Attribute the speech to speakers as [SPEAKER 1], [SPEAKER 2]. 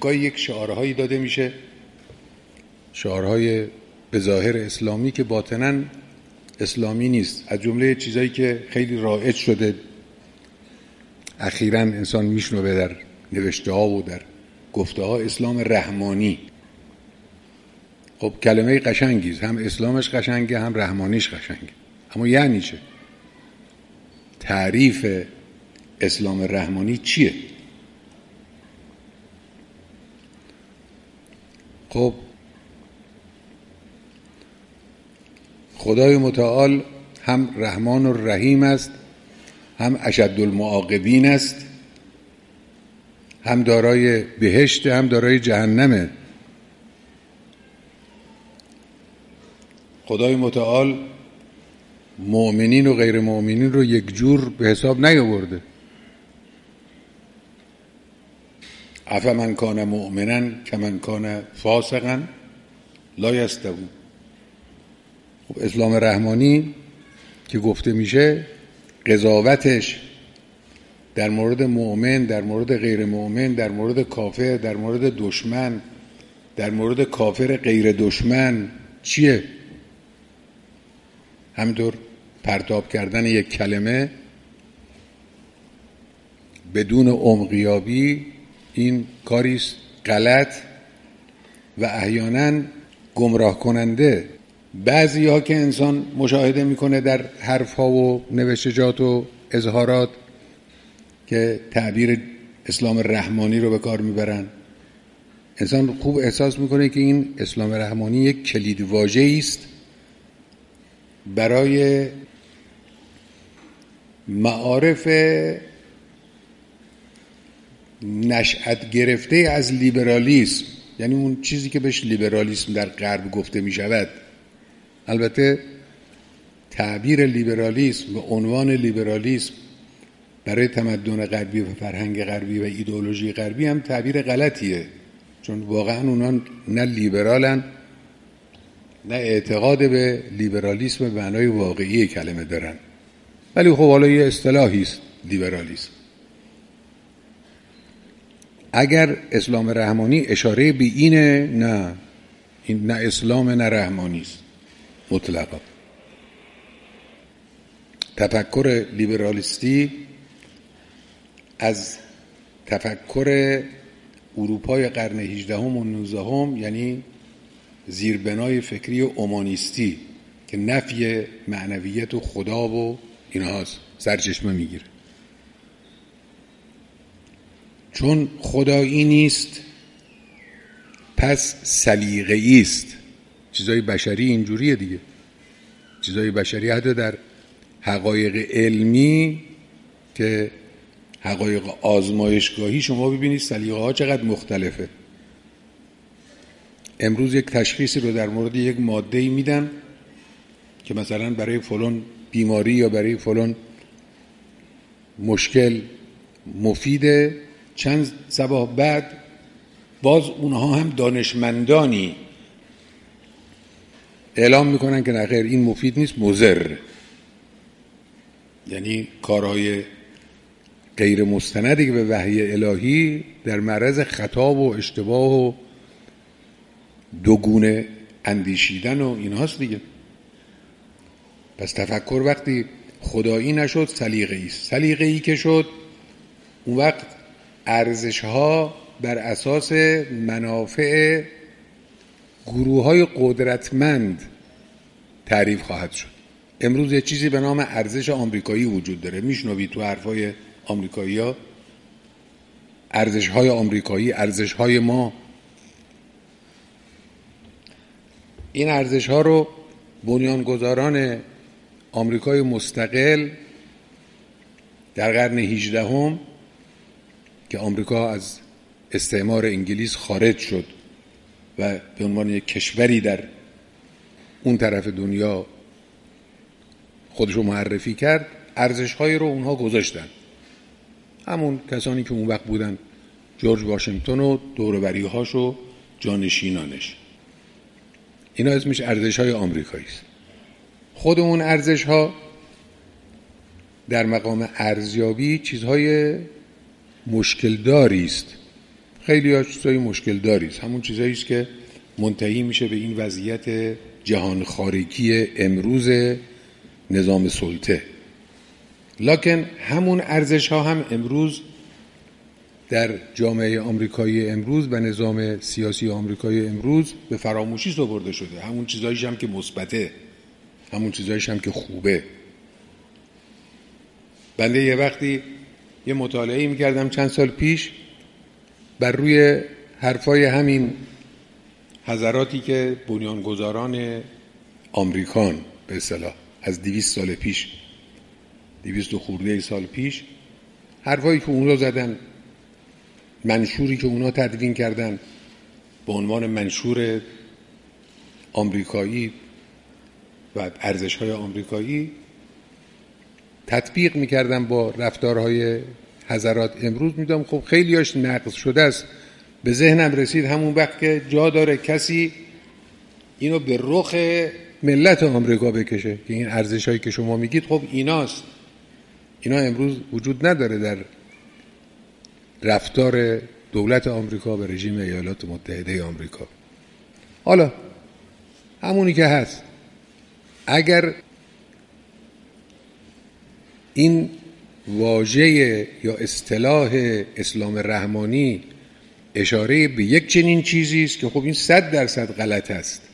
[SPEAKER 1] گاهی یک شعارهایی داده میشه، شعارهای به ظاهر اسلامی که باطناً اسلامی نیست. از جمله چیزایی که خیلی رایج شده اخیراً انسان میشنوه در نوشته ها و در گفته ها، اسلام رحمانی. خب کلمه قشنگیست، هم اسلامش قشنگه هم رحمانیش قشنگه، اما یعنی چه؟ تعریف اسلام رحمانی چیه؟ خب خدای متعال هم رحمان و رحیم است، هم اشد المعاقبین است، هم دارای بهشت هم دارای جهنمه. خدای متعال مؤمنین و غیر مؤمنین رو یک جور به حساب نیاورده. افمن کان مؤمنا کمن کان فاسقا لا یستوون. خب اسلام رحمانی که گفته میشه قضاوتش در مورد مؤمن، در مورد غیر مؤمن، در مورد کافر، در مورد دشمن، در مورد کافر غیر دشمن چیه؟ همینطور پرتاب کردن یک کلمه بدون عمقیابی، این کاریست غلط و احیانا گمراه کننده. بعضی ها که انسان مشاهده میکنه در حرف ها و نوشتجات و اظهارات که تعبیر اسلام رحمانی رو به کار میبرن، انسان خوب احساس میکنه که این اسلام رحمانی یک کلید واژه‌ای است برای معارف نشأت گرفته از لیبرالیسم، یعنی اون چیزی که بهش لیبرالیسم در غرب گفته می شود. البته تعبیر لیبرالیسم و عنوان لیبرالیسم برای تمدن غربی و فرهنگ غربی و ایدئولوژی غربی هم تعبیر غلطیه، چون واقعا اونا نه لیبرالن نه اعتقاد به لیبرالیسم به معنای واقعی کلمه دارن. ولی خب حالا یه اصطلاحی است لیبرالیسم. اگر اسلام رحمانی اشاره به اینه، نه، این نه اسلام نه رحمانی است مطلقا. تفکر لیبرالیستی از تفکر اروپای قرن 18 و 19 یعنی زیربنای فکری اومانیستی که نفی معنویت و خدا و اینهاست سرچشمه میگیره. چون خدایی نیست پس سلیقه‌ای است. چیزای بشری اینجوریه دیگه. چیزای بشری حتی در حقایق علمی که حقایق آزمایشگاهی شما ببینید سلیقه ها چقدر مختلفه. امروز یک تشخیصی رو در مورد یک ماده‌ای میدن که مثلا برای فلان بیماری یا برای فلان مشکل مفیده، چند صباح بعد باز اونها هم دانشمندانی اعلام میکنن که نه خیر این مفید نیست، مضر. یعنی کارهای غیر مستندی که به وحی الهی در معرض خطا و اشتباه و دوگونه اندیشیدن و اینهاست دیگه. پس تفکر وقتی خدایی نشد سلیقه‌ای است. سلیقه‌ای که شد اون وقت ارزش‌ها بر اساس منافع گروه‌های قدرتمند تعریف خواهد شد. امروز یه چیزی به نام ارزش آمریکایی وجود داره. میشنوید تو حرفای آمریکایی‌ها ارزش‌های آمریکایی، ارزش‌های ما. این ارزش‌ها رو بنیانگذاران آمریکای مستقل در قرن 18 که آمریکا از استعمار انگلیس خارج شد و به عنوان یک کشوری در اون طرف دنیا خودشو معرفی کرد، ارزش‌هایی رو اونها گذاشتن. همون کسانی که اون وقت بودن، جورج واشنگتن و دوروبری‌هاش و جانشینانش، اینا اسمش ارزش‌های آمریکایی است. خود اون ارزش‌ها در مقام ارزیابی چیزهای مشکل داری است. خیلی ها چیزایی مشکل داریست، همون چیزایی است که منتهی میشه به این وضعیت جهان خارگی امروز نظام سلطه. لکن همون ارزش ها هم امروز در جامعه آمریکایی امروز و نظام سیاسی آمریکایی امروز به فراموشی سپرده شده. همون چیزایش هم که مثبته، همون چیزایش هم که خوبه. بنده یه وقتی یه مطالعه می‌کردم چند سال پیش بر روی حرفای همین حضراتی که بنیانگذاران آمریکان به اصطلاح از 200 سال پیش، 200 خورده سال پیش، حرفایی که اونا زدن، منشوری که اونا تدوین کردن به عنوان منشور آمریکایی و ارزش‌های آمریکایی، تطبیق می‌کردم با رفتارهای حضرات امروز، می‌دونم خب خیلی‌هاش نقض شده است. به ذهنم رسید همون وقت که جا داره کسی اینو به رخ ملت آمریکا بکشه که این ارزش‌هایی که شما میگید خب ایناست. اینا امروز وجود نداره در رفتار دولت آمریکا و رژیم ایالات متحده آمریکا. حالا همونی که هست، اگر این واژه یا اصطلاح اسلام رحمانی اشاره به یک چنین چیزی است که خب این 100% غلط است،